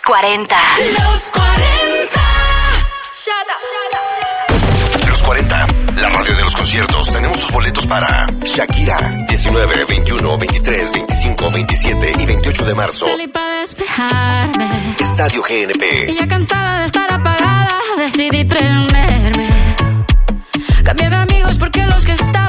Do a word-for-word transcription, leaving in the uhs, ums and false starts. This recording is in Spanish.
cuarenta. Los cuarenta. Los cuarenta, la radio de los conciertos. Tenemos tus boletos para Shakira, diecinueve, veintiuno, veintitrés, veinticinco, veintisiete y veintiocho de marzo. Salí para despejarme. Estadio G N P. Y ya cansada de estar apagada, decidí prenderme. Cambié de amigos porque los que estaban